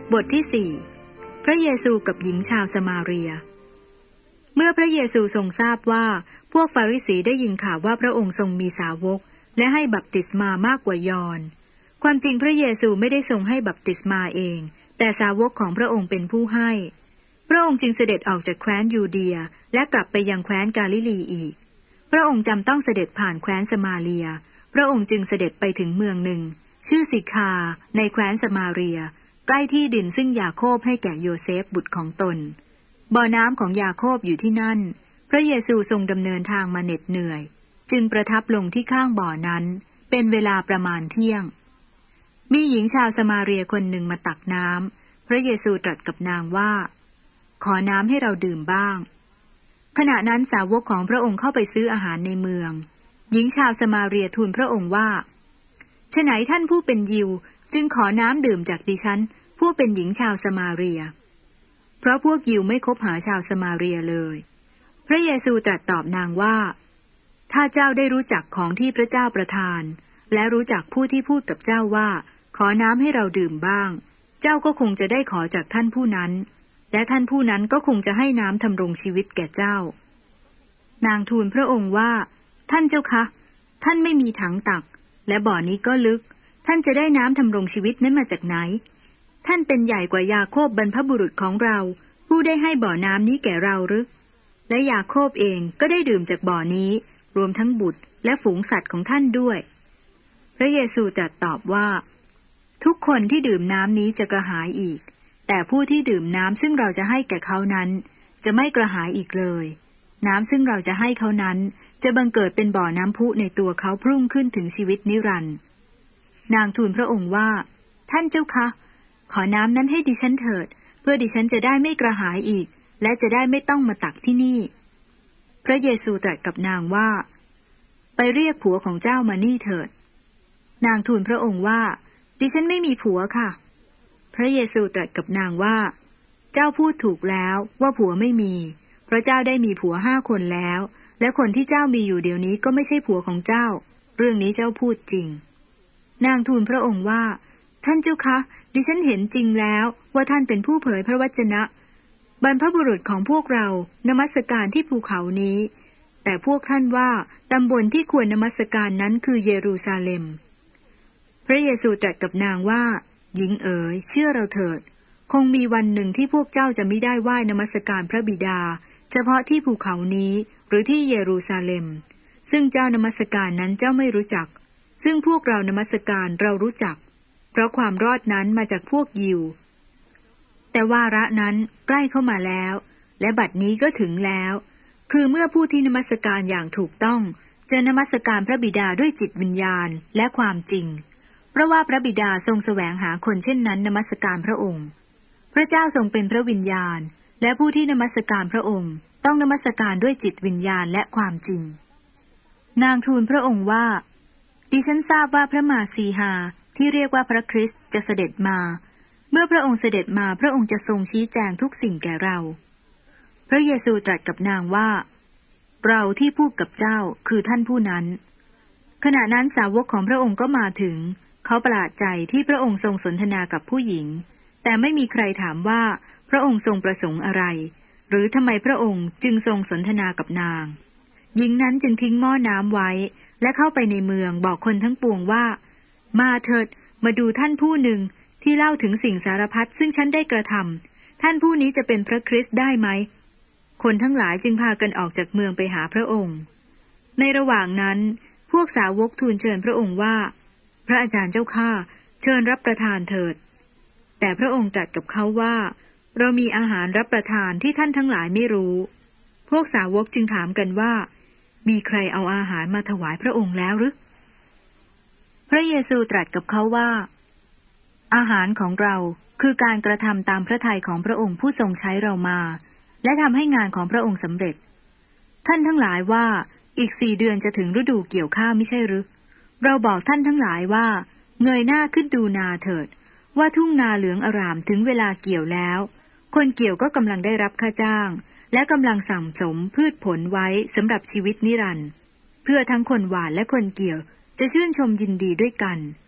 บทที่สี่พระเยซูกับหญิงชาวสมาเรียเมื่อพระเยซูทรงทราบว่าพวกฟาริสีได้ยินข่าวว่าพระองค์ทรงมีสาวกและให้บัพติศมามากกว่ายอห์นความจริงพระเยซูไม่ได้ทรงให้บัพติศมาเองแต่สาวกของพระองค์เป็นผู้ให้พระองค์จึงเสด็จออกจากแคว้นยูเดียและกลับไปยังแคว้นกาลิลีอีกพระองค์จำต้องเสด็จผ่านแคว้นสมาเรียพระองค์จึงเสด็จไปถึงเมืองหนึ่งชื่อสิคาในแคว้นสมาเรียใกล้ที่ดินซึ่งยาโคบให้แก่โยเซฟบุตรของตนบ่อน้ำของยาโคบอยู่ที่นั่นพระเยซูทรงดำเนินทางมาเหน็ดเหนื่อยจึงประทับลงที่ข้างบ่อนั้นเป็นเวลาประมาณเที่ยงมีหญิงชาวสมาเรียคนหนึ่งมาตักน้ำพระเยซูตรัสกับนางว่าขอน้ำให้เราดื่มบ้างขณะนั้นสาวกของพระองค์เข้าไปซื้ออาหารในเมืองหญิงชาวสมาเรียทูลพระองค์ว่าฉไนท่านผู้เป็นยิวจึงขอน้ำดื่มจากดิฉันผู้เป็นหญิงชาวสมาเรียเพราะพวกยิวไม่คบหาชาวสมาเรียเลยพระเยซูตรัสตอบนางว่าถ้าเจ้าได้รู้จักของที่พระเจ้าประทานและรู้จักผู้ที่พูดกับเจ้าว่าขอน้ำให้เราดื่มบ้างเจ้าก็คงจะได้ขอจากท่านผู้นั้นและท่านผู้นั้นก็คงจะให้น้ำทำรงชีวิตแก่เจ้านางทูลพระองค์ว่าท่านเจ้าคะท่านไม่มีถังตักและบ่อนี้ก็ลึกท่านจะได้น้ำทำรงชีวิตนั้นมาจากไหนท่านเป็นใหญ่กว่ายาโคบบรรพบุรุษของเราผู้ได้ให้บ่อน้ำนี้แก่เราหรือและยาโคบเองก็ได้ดื่มจากบ่อนี้รวมทั้งบุตรและฝูงสัตว์ของท่านด้วยพระเยซูตรัสตอบว่าทุกคนที่ดื่มน้ำนี้จะกระหายอีกแต่ผู้ที่ดื่มน้ำซึ่งเราจะให้แก่เขานั้นจะไม่กระหายอีกเลยน้ำซึ่งเราจะให้เขานั้นจะบังเกิดเป็นบ่อน้ำพุในตัวเขาพุ่งขึ้นถึงชีวิตนิรันดร์นางทูลพระองค์ว่าท่านเจ้าคะขอน้ำนั้นให้ดิฉันเถิดเพื่อดิฉันจะได้ไม่กระหายอีกและจะได้ไม่ต้องมาตักที่นี่พระเยซูตรัสกับนางว่าไปเรียกผัวของเจ้ามานี่เถิดนางทูลพระองค์ว่าดิฉันไม่มีผัวค่ะพระเยซูตรัสกับนางว่าเจ้าพูดถูกแล้วว่าผัวไม่มีเพราะเจ้าได้มีผัว5 คนแล้วและคนที่เจ้ามีอยู่เดี๋ยวนี้ก็ไม่ใช่ผัวของเจ้าเรื่องนี้เจ้าพูดจริงนางทูลพระองค์ว่าท่านเจ้าคะดิฉันเห็นจริงแล้วว่าท่านเป็นผู้เผยพระวจนะบรรพบุรุษของพวกเรานมัสการที่ภูเขานี้แต่พวกท่านว่าตำบลที่ควรนมัสการนั้นคือเยรูซาเล็มพระเยซูตรัสกับนางว่าหญิงเอ๋ยเชื่อเราเถิดคงมีวันหนึ่งที่พวกเจ้าจะมิได้ไหว้นมัสการพระบิดาเฉพาะที่ภูเขานี้หรือที่เยรูซาเล็มซึ่งเจ้านมัสการนั้นเจ้าไม่รู้จักซึ่งพวกเรานมัสการเรารู้จักเพราะความรอดนั้นมาจากพวกยิวแต่วาระนั้นใกล้เข้ามาแล้วและบัดนี้ก็ถึงแล้วคือเมื่อผู้ที่นมัสการอย่างถูกต้องจะนมัสการพระบิดาด้วยจิตวิญญาณและความจริงเพราะว่าพระบิดาทรงแสวงหาคนเช่นนั้นนมัสการพระองค์พระเจ้าทรงเป็นพระวิญญาณและผู้ที่นมัสการพระองค์ต้องนมัสการด้วยจิตวิญญาณและความจริงนางทูลพระองค์ว่าดิฉันทราบว่าพระมาสีหาที่เรียกว่าพระคริสต์จะเสด็จมาเมื่อพระองค์เสด็จมาพระองค์จะทรงชี้แจงทุกสิ่งแก่เราพระเยซูตรัสกับนางว่าเราที่พูดกับเจ้าคือท่านผู้นั้นขณะนั้นสาวกของพระองค์ก็มาถึงเขาประหลาดใจที่พระองค์ทรงสนทนากับผู้หญิงแต่ไม่มีใครถามว่าพระองค์ทรงประสงค์อะไรหรือทำไมพระองค์จึงทรงสนทนากับนางหญิงนั้นจึงทิ้งหม้อน้ำไว้และเข้าไปในเมืองบอกคนทั้งปวงว่ามาเถิดมาดูท่านผู้หนึ่งที่เล่าถึงสิ่งสารพัดซึ่งฉันได้กระทำท่านผู้นี้จะเป็นพระคริสต์ได้ไหมคนทั้งหลายจึงพากันออกจากเมืองไปหาพระองค์ในระหว่างนั้นพวกสาวกทูลเชิญพระองค์ว่าพระอาจารย์เจ้าข้าเชิญรับประทานเถิดแต่พระองค์ตรัสกับเขาว่าเรามีอาหารรับประทานที่ท่านทั้งหลายไม่รู้พวกสาวกจึงถามกันว่ามีใครเอาอาหารมาถวายพระองค์แล้วหรือพระเยซูตรัสกับเขาว่าอาหารของเราคือการกระทำตามพระทัยของพระองค์ผู้ทรงใช้เรามาและทำให้งานของพระองค์สำเร็จท่านทั้งหลายว่าอีก4 เดือนจะถึงฤดูเกี่ยวข้าวไม่ใช่หรือเราบอกท่านทั้งหลายว่าเงยหน้าขึ้นดูนาเถิดว่าทุ่งนาเหลืองอร่ามถึงเวลาเกี่ยวแล้วคนเกี่ยวก็กำลังได้รับค่าจ้างและกำลังสั่งสมพืชผลไว้สำหรับชีวิตนิรันดร์เพื่อทั้งคนหว่านและคนเกี่ยวจะชื่นชมยินดีด้วยกัน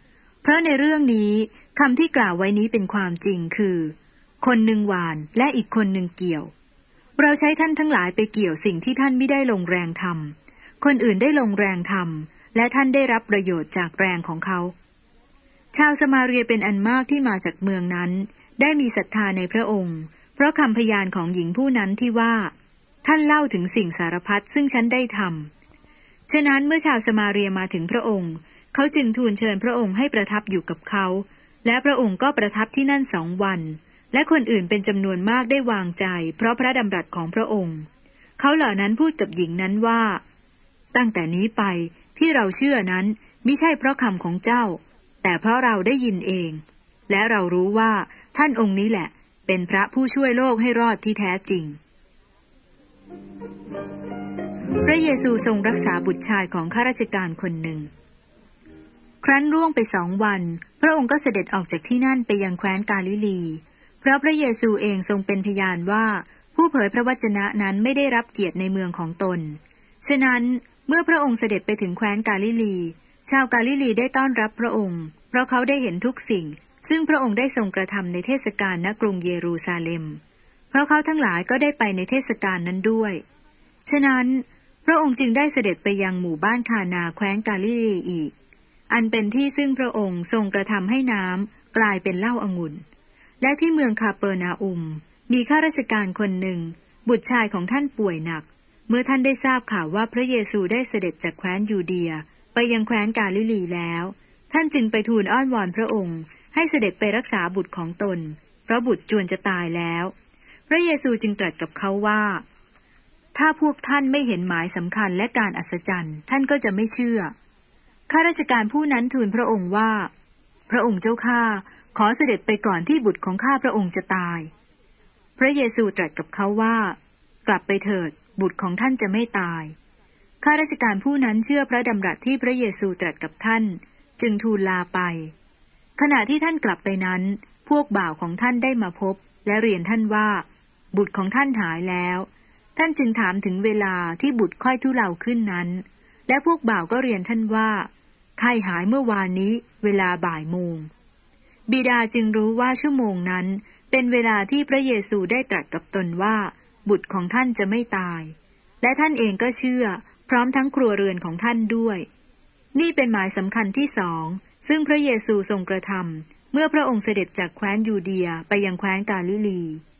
เพราะในเรื่องนี้คำที่กล่าวไว้นี้เป็นความจริงคือคนหนึ่งหว่านและอีกคนหนึ่งเกี่ยวเราใช้ท่านทั้งหลายไปเกี่ยวสิ่งที่ท่านไม่ได้ลงแรงทำคนอื่นได้ลงแรงทำและท่านได้รับประโยชน์จากแรงของเขาชาวสมาเรียเป็นอันมากที่มาจากเมืองนั้นได้มีศรัทธาในพระองค์เพราะคำพยานของหญิงผู้นั้นที่ว่าท่านเล่าถึงสิ่งสารพัดซึ่งฉันได้ทำฉะนั้นเมื่อชาวสมาเรียมาถึงพระองค์เขาจึงทูลเชิญพระองค์ให้ประทับอยู่กับเขาและพระองค์ก็ประทับที่นั่น2 วันและคนอื่นเป็นจำนวนมากได้วางใจเพราะพระดำรัสของพระองค์เขาเหล่านั้นพูดกับหญิงนั้นว่าตั้งแต่นี้ไปที่เราเชื่อนั้นมิใช่เพราะคำของเจ้าแต่เพราะเราได้ยินเองและเรารู้ว่าท่านองค์นี้แหละเป็นพระผู้ช่วยโลกให้รอดที่แท้จริงพระเยซูทรงรักษาบุตรชายของข้าราชการคนหนึ่งครั้นล่วงไป2 วันพระองค์ก็เสด็จออกจากที่นั่นไปยังแคว้นกาลิลีเพราะพระเยซูเองทรงเป็นพยานว่าผู้เผยพระวจนะนั้นไม่ได้รับเกียรติในเมืองของตนฉะนั้นเมื่อพระองค์เสด็จไปถึงแคว้นกาลิลีชาวกาลิลีได้ต้อนรับพระองค์เพราะเขาได้เห็นทุกสิ่งซึ่งพระองค์ได้ทรงกระทำในเทศกาลณกรุงเยรูซาเล็มเพราะเขาทั้งหลายก็ได้ไปในเทศกาลนั้นด้วยฉะนั้นพระองค์จึงได้เสด็จไปยังหมู่บ้านคานาแคว้นกาลิลีอีกอันเป็นที่ซึ่งพระองค์ทรงกระทำให้น้ำกลายเป็นเหล้าองุ่นและที่เมืองคาเปอร์นาอุมมีข้าราชการคนหนึ่งบุตรชายของท่านป่วยหนักเมื่อท่านได้ทราบข่าวว่าพระเยซูได้เสด็จจากแคว้นยูเดียไปยังแคว้นกาลิลีแล้วท่านจึงไปทูลอ้อนวอนพระองค์ให้เสด็จไปรักษาบุตรของตนเพราะบุตรจวนจะตายแล้วพระเยซูจึงตรัสกับเขาว่าถ้าพวกท่านไม่เห็นหมายสำคัญและการอัศจรรย์ท่านก็จะไม่เชื่อข้าราชการผู้นั้นทูลพระองค์ว่าพระองค์เจ้าข้าขอเสด็จไปก่อนที่บุตรของข้าพระองค์จะตายพระเยซูตรัสกับเขาว่ากลับไปเถิดบุตรของท่านจะไม่ตายข้าราชการผู้นั้นเชื่อพระดำรัสที่พระเยซูตรัสกับท่านจึงทูลลาไปขณะที่ท่านกลับไปนั้นพวกบ่าวของท่านได้มาพบและเรียนท่านว่าบุตรของท่านหายแล้วท่านจึงถามถึงเวลาที่บุตรค่อยทุเลาขึ้นนั้นและพวกบ่าวก็เรียนท่านว่าไข้หายเมื่อวานนี้เวลาบ่ายโมงบิดาจึงรู้ว่าชั่วโมงนั้นเป็นเวลาที่พระเยซูได้ตรัสกับตนว่าบุตรของท่านจะไม่ตายและท่านเองก็เชื่อพร้อมทั้งครัวเรือนของท่านด้วยนี่เป็นหมายสำคัญที่2ซึ่งพระเยซูทรงกระทำเมื่อพระองค์เสด็จจากแคว้นยูเดียไปยังแคว้นกาลิลี